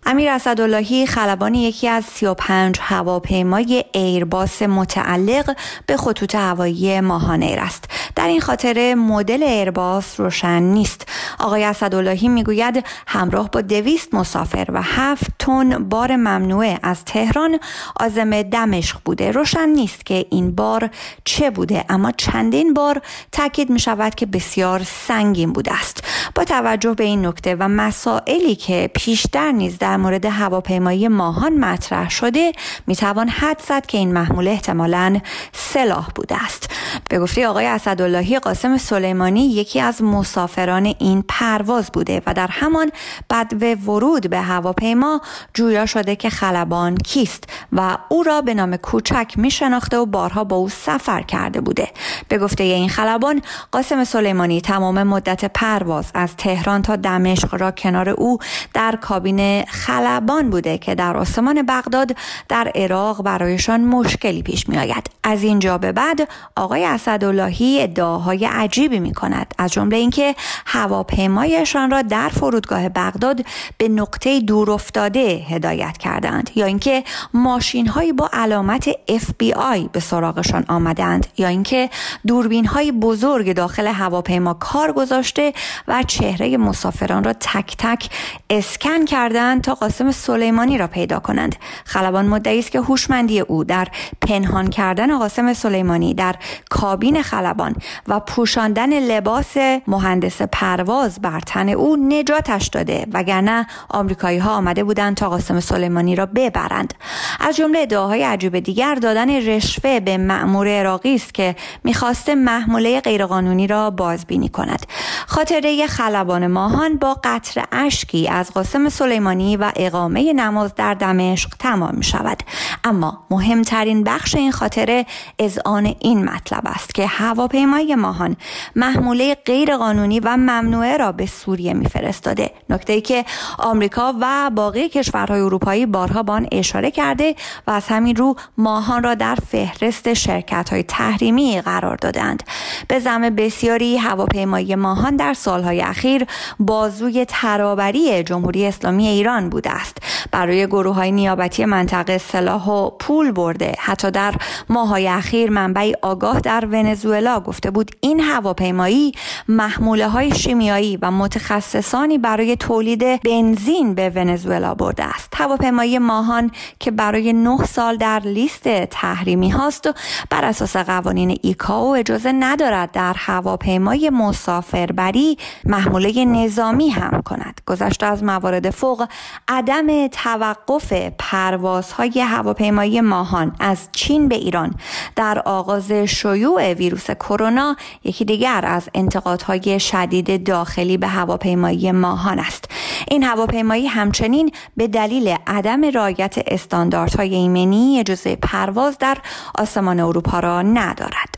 امیر اسداللهی خلبان یکی از سی و پنج هواپیمای ایرباس متعلق به خطوط هوایی ماهان ایر است. در این خاطر مدل ایرباس روشن نیست. آقای اسداللهی میگوید همراه با دویست مسافر و هفت تن بار ممنوعه از تهران عازم دمشق بوده. روشن نیست که این بار چه بوده، اما چندین بار تاکید می شود که بسیار سنگین بوده است. با توجه به این نکته و مسائلی که پیشتر نیز در مورد هواپیمایی ماهان مطرح شده، می توان حد زد که این محموله احتمالاً سلاح بوده است. به گفته آقای اسداللهی، قاسم سلیمانی یکی از مسافران این پرواز بوده و در همان بدو ورود به هواپیما جویا شده که خلبان کیست و او را به نام کوچک می شناخته و بارها با او سفر کرده بوده. به گفته این خلبان، قاسم سلیمانی تمام مدت پرواز از تهران تا دمشق را کنار او در کابین خلبان بوده که در آسمان بغداد در عراق برایشان مشکلی پیش می آید. از اینجا به بعد آقای اسداللهی ادعاهای عجیبی می کند، از جمله اینکه هواپیمایشان را در فرودگاه بغداد به نقطه دور افتاده هدایت کردند، یا اینکه ماشین‌هایی با علامت اف بی آی به سراغشان آمدند، یا اینکه دوربین‌های بزرگ داخل هواپیما کار گذاشته و چهره مسافران را تک تک اسکن کردند تا قاسم سلیمانی را پیدا کنند. خلبان مدعی است که هوشمندی او در پنهان کردن قاسم سلیمانی در کابین خلبان و پوشاندن لباس مهندس پرواز بر تن او نجاتش داده، وگرنه آمریکایی‌ها آمده بودند تا قاسم سلیمانی را ببرند. از جمله ادعاهای عجیب دیگر دادن رشوه به مأمور عراقی است که می‌خواسته محموله غیرقانونی را بازبینی کند. خاطره خلبان ماهان با قطره اشکی از قاسم سلیمانی و اقامه نماز در دمشق تمام می‌شود. اما مهمترین بخش این خاطره اذعان این مطلب است که هواپیمای ماهان محموله غیرقانونی و ممنوعه را به سوریه می‌فرستاده. نکته‌ای که آمریکا و باقی کشورهای اروپایی بارها به آن اشاره کرده و از همین رو ماهان را در فهرست شرکت‌های تحریمی قرار دادند. به زعم بسیاری هواپیمای ماهان در سالهای اخیر بازوی ترابری جمهوری اسلامی ایران بوده است. برای گروه‌های نیابتی منطقه سلاح و پول برده. حتی در ماه‌های اخیر منبعی آگاه در ونزوئلا گفته بود این هواپیمایی محموله‌های شیمیایی و متخصصانی برای تولید بنزین به ونزوئلا برده است. هواپیمای ماهان که برای نه سال در لیست تحریمی هاست و بر اساس قوانین ایکائو اجازه ندارد در هواپیمای مسافربری محموله نظامی هم کند. گذشته از موارد فوق، عدم توقف پروازهای هواپیمای ماهان از چین به ایران در آغاز شیوع ویروس کرونا یکی دیگر از انتقادهای شدید داخلی به هواپیمایی ماهان است. این هواپیمایی همچنین به دلیل عدم رعایت استانداردهای ایمنی اجازه پرواز در آسمان اروپا را ندارد.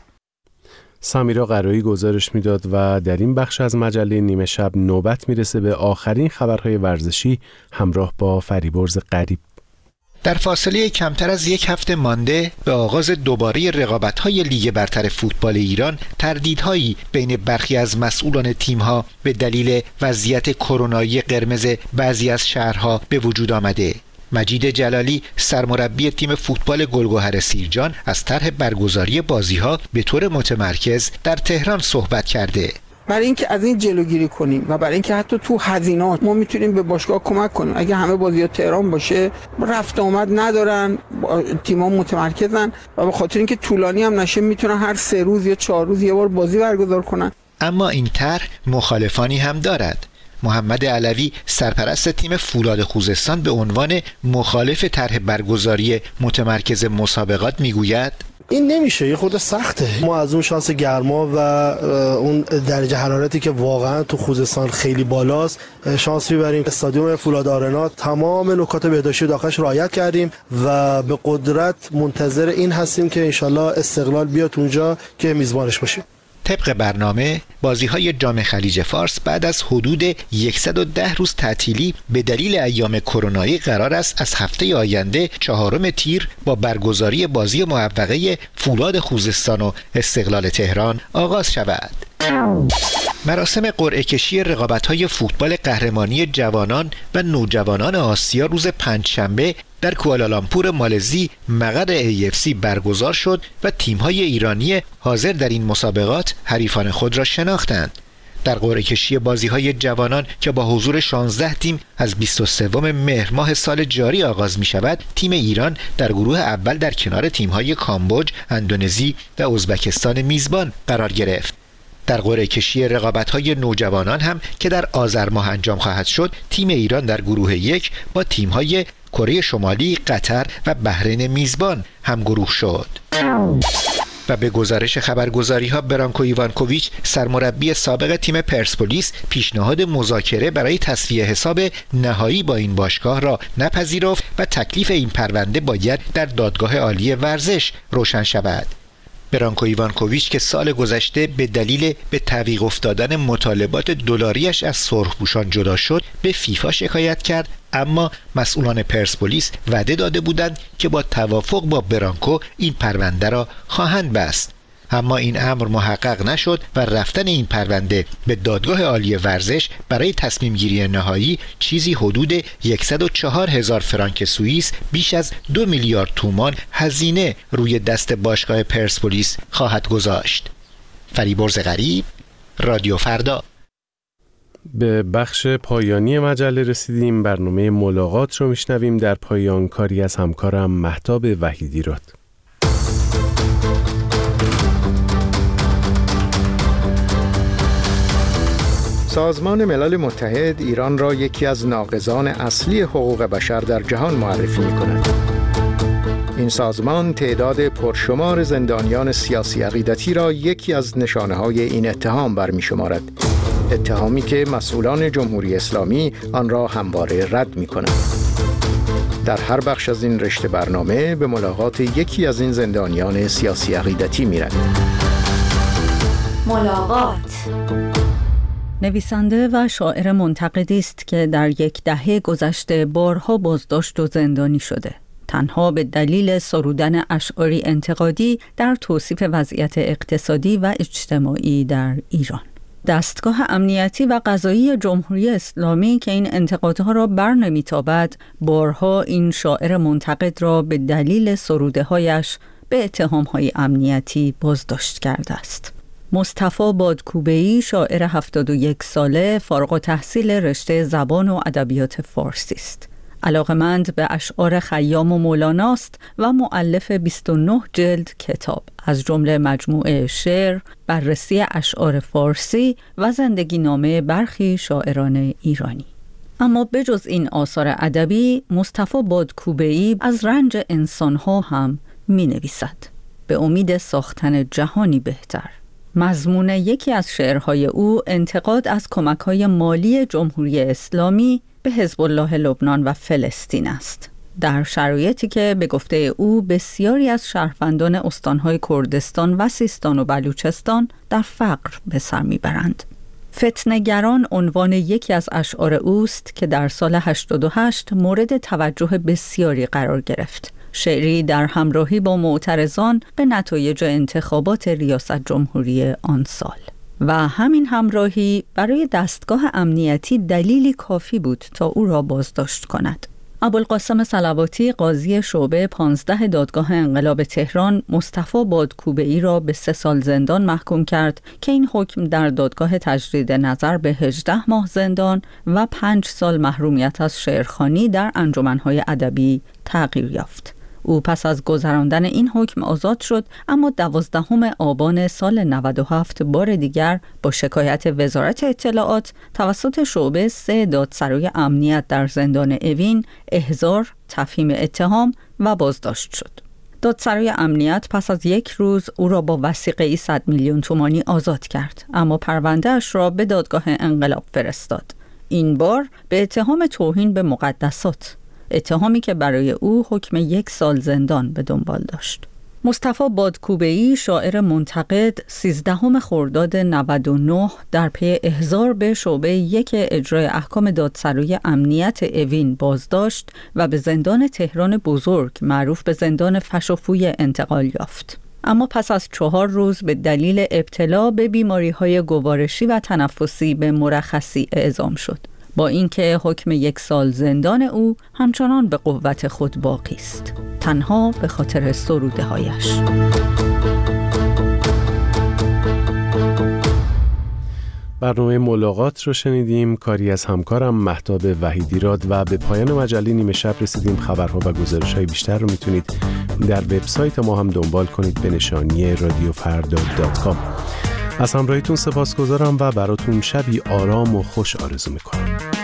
سمیرا قرایی گزارش میداد و در این بخش از مجله نیمه شب نوبت میرسه به آخرین خبرهای ورزشی همراه با فریبرز قریب. در فاصله کمتر از یک هفته مانده به آغاز دوباره رقابت‌های لیگ برتر فوتبال ایران، تردیدهایی بین برخی از مسئولان تیم‌ها به دلیل وضعیت کرونایی قرمز بعضی از شهرها به وجود آمده. مجید جلالی سرمربی تیم فوتبال گلگهر سیرجان از طرح برگزاری بازی‌ها به طور متمرکز در تهران صحبت کرده. برای اینکه از این جلوگیری کنیم و برای اینکه حتی تو هزینه‌ها ما میتونیم به باشگاه کمک کنیم. اگه همه بازی‌ها تهران باشه رفت آمد ندارن، تیم‌ها متمرکزن و به خاطر اینکه طولانی هم نشه میتونن هر سه روز یا چهار روز یه بار بازی برگزار کنن. اما این طرح مخالفانی هم دارد. محمد علوی سرپرست تیم فولاد خوزستان به عنوان مخالف طرح برگزاری متمرکز مسابقات میگوید این نمیشه، یه خود سخته. ما از اون شانس گرما و اون درجه حرارتی که واقعا تو خوزستان خیلی بالاست شانس میبریم. استادیوم فولاد آرنا تمام نکات بهداشتی داخلش رعایت کردیم و به قدرت منتظر این هستیم که انشالله استقلال بیاد اونجا که میزبانش باشیم. طبق برنامه بازی‌های جام خلیج فارس بعد از حدود صد و ده روز تعطیلی به دلیل ایام کرونایی قرار است از هفته آینده چهارم تیر با برگزاری بازی موفقه فولاد خوزستان و استقلال تهران آغاز شود. مراسم قرعه کشی رقابت‌های فوتبال قهرمانی جوانان و نوجوانان آسیا روز پنجشنبه در کوالالامپور مالزی مقر ای اف سی برگزار شد و تیم‌های ایرانی حاضر در این مسابقات حریفان خود را شناختند. در قرعه کشی بازی‌های جوانان که با حضور شانزده تیم از بیست و سوم مهر ماه سال جاری آغاز می‌شود، تیم ایران در گروه اول در کنار تیم‌های کامبوج، اندونزی و ازبکستان میزبان قرار گرفت. در قرعه کشی رقابت‌های نوجوانان هم که در آذر ماه انجام خواهد شد، تیم ایران در گروه یک با تیم‌های کره شمالی، قطر و بحرین میزبان هم گروه شد. و به گزارش خبرگزاری‌ها برانکو ایوانکوویچ سرمربی سابق تیم پرسپولیس پیشنهاد مذاکره برای تسویه حساب نهایی با این باشگاه را نپذیرفت و تکلیف این پرونده باید در دادگاه عالی ورزش روشن شود. برانکو ایوانکوویچ که سال گذشته به دلیل به تعویق افتادن مطالبات دلاریش از سرخپوشان جدا شد به فیفا شکایت کرد، اما مسئولان پرسپولیس وعده داده بودند که با توافق با برانکو این پرونده را خواهند بست. اما این امر محقق نشد و رفتن این پرونده به دادگاه عالی ورزش برای تصمیم گیری نهایی چیزی حدود صد و چهار هزار فرانک سوئیس، بیش از دو میلیارد تومان هزینه روی دست باشگاه پرسپولیس خواهد گذاشت. فریبرز غریب، رادیو فردا. به بخش پایانی مجله رسیدیم. برنامه ملاقات رو میشنویم. در پایان کاری از همکارم مهتاب وحیدی راد. سازمان ملل متحد ایران را یکی از ناقضان اصلی حقوق بشر در جهان معرفی می‌کند. این سازمان تعداد پرشمار زندانیان سیاسی عقیدتی را یکی از نشانه‌های این اتهام برمی‌شمارد. اتهامی که مسئولان جمهوری اسلامی آن را همواره رد می‌کنند. در هر بخش از این رشته برنامه به ملاقات یکی از این زندانیان سیاسی عقیدتی می‌رویم. ملاقات. نویسنده و شاعر منتقدی است که در یک دهه گذشته بارها بازداشت و زندانی شده، تنها به دلیل سرودن اشعاری انتقادی در توصیف وضعیت اقتصادی و اجتماعی در ایران. دستگاه امنیتی و قضایی جمهوری اسلامی که این انتقادها را بر نمی‌تابد، بارها این شاعر منتقد را به دلیل سروده‌هایش به اتهام‌های امنیتی بازداشت کرده است. مصطفی بادکوبه‌ای شاعر هفتاد و یک ساله فارغ التحصیل رشته زبان و ادبیات فارسی است. علاقه‌مند به اشعار خیام و مولانا است و مؤلف بیست و نه جلد کتاب، از جمله مجموعه شعر، بررسی اشعار فارسی و زندگی نامه برخی شاعران ایرانی. اما بجز این آثار ادبی، مصطفی بادکوبه‌ای از رنج انسان‌ها هم می‌نویسد، به امید ساختن جهانی بهتر. مضمون یکی از شعرهای او انتقاد از کمک‌های مالی جمهوری اسلامی به حزب الله لبنان و فلسطین است، در شرایطی که به گفته او بسیاری از شهروندان استانهای کردستان و سیستان و بلوچستان در فقر به سر میبرند. فتنه‌گران عنوان یکی از اشعار اوست که در سال هشتاد و هشت مورد توجه بسیاری قرار گرفت. شعری در همراهی با معترضان به نتایج انتخابات ریاست جمهوری آن سال. و همین همراهی برای دستگاه امنیتی دلیلی کافی بود تا او را بازداشت کند. ابوالقاسم صلواتی قاضی شعبه پانزده دادگاه انقلاب تهران مصطفی بادکوبه‌ای را به سه سال زندان محکوم کرد که این حکم در دادگاه تجدید نظر به هجده ماه زندان و پنج سال محرومیت از شعرخوانی در انجمن‌های ادبی تغییر یافت. او پس از گذراندن این حکم آزاد شد، اما دوازدهم آبان سال نود و هفت بار دیگر با شکایت وزارت اطلاعات توسط شعبه سه دادسرای امنیت در زندان اوین احضار، تفهیم اتهام و بازداشت شد. دادسرای امنیت پس از یک روز او را با وثیقه‌ای صد میلیون تومانی آزاد کرد، اما پرونده‌اش را به دادگاه انقلاب فرستاد. این بار به اتهام توهین به مقدسات، اتهامی که برای او حکم یک سال زندان به دنبال داشت. مصطفی بادکوبه‌ای شاعر منتقد سیزدهم خرداد نود و نه در پی احضار به شعبه یک اجرای احکام دادسرای امنیت اوین بازداشت و به زندان تهران بزرگ معروف به زندان فشافوی انتقال یافت. اما پس از چهار روز به دلیل ابتلا به بیماری‌های گوارشی و تنفسی به مرخصی اعزام شد. با اینکه حکم یک سال زندان او همچنان به قوت خود باقی است، تنها به خاطر سروده هایش. برنامه ملاقات رو شنیدیم، کاری از همکارم مهتاب وحیدیراد، و به پایان مجله نیمه شب رسیدیم. خبرها و گزارش‌های بیشتر رو میتونید در وبسایت ما هم دنبال کنید به نشانی رادیو فردا دات کام. از همراهیتون سپاسگزارم و براتون شبی آرام و خوش آرزو میکنم.